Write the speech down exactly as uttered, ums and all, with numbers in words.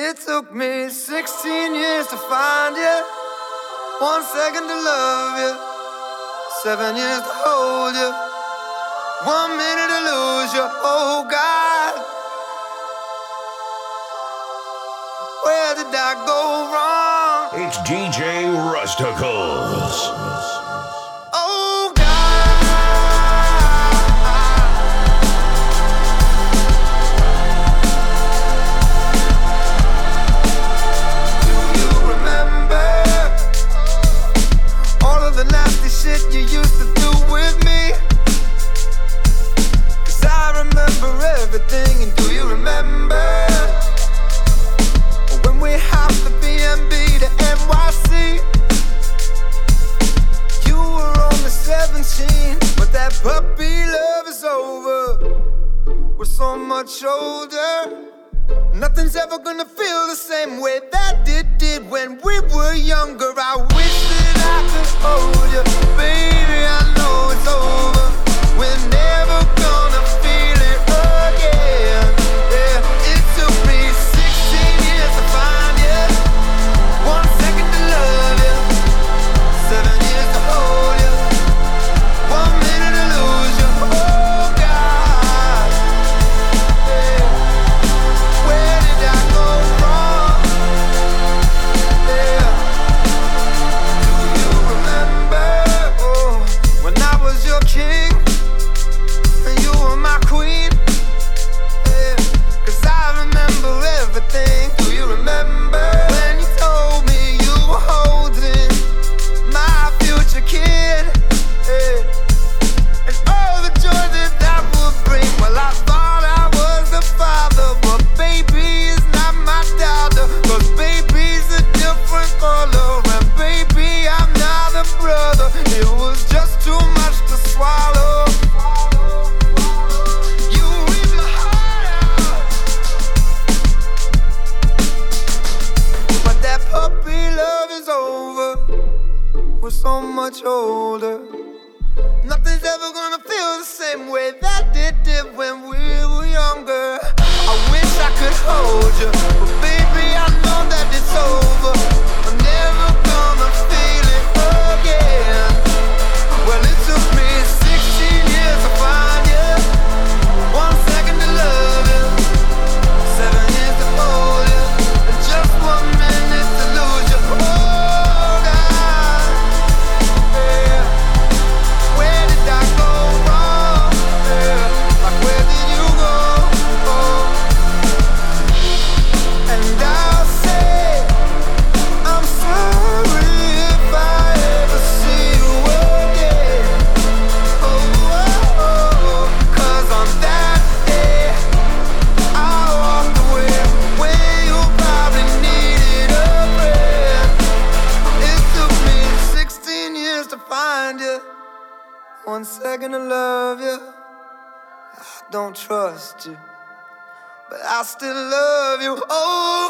It took me sixteen years to find you, one second to love you, seven years to hold you, one minute to lose you. Oh God, where did I go wrong? It's D J Rusticles. Oh God, do you remember all of the nasty shit you used to do with me? 'Cause I remember everything, and do you remember when we hopped the B and B to N Y C? You were only seventeen, but that puppy love is over. We're so much older. Nothing's ever gonna feel the same way that it did when we were younger. I wish that I could hold you, baby. I know it's over. We're never gonna feel it again. Yeah, it took me sixteen years to find you, one second to love you, seven years to hold you, one minute to lose you. Oh God, yeah. Where did I go wrong? Yeah. Do you remember, oh, when I was your king and you were my queen? Yeah. 'Cause I remember everything. Do you remember when you told me you were holding my future kid? Yeah. And all the joy that that would bring. Well, I thought I was the father, but baby is not my daughter. 'Cause baby's a different color, and baby I'm not a brother. It was just too much to swallow. You ripped my heart out, but that puppy love is over. We're so much older. Nothing's ever gonna feel the same way that it did when we were younger. I wish I could hold you, but baby, I know that it's over. I'm never gonna feel it again. Well, it took me sixteen years to find you, one second to love you, seven years to hold you, and just one minute to lose you. Oh God, yeah. Where did I go wrong? Yeah. Like where did you go? Oh. And I'll say I'm sorry if I ever see you again. Oh, oh, oh. 'Cause on that day I walked away when you probably needed a friend. It took me sixteen years to find you, one second to love you. I don't trust you, but I still love you. Oh